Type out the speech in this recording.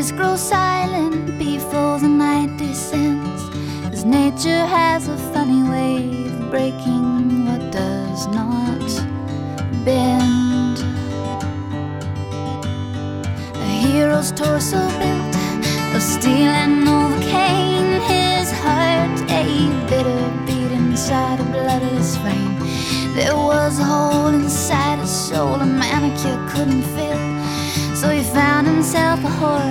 must grow silent before the night descends, 'cause nature has a funny way of breaking what does not bend. A hero's torso built of steel and overcame his heart, a bitter beat inside a bloodless frame. There was a hole inside his soul a manicure couldn't fill, so he found himself a horse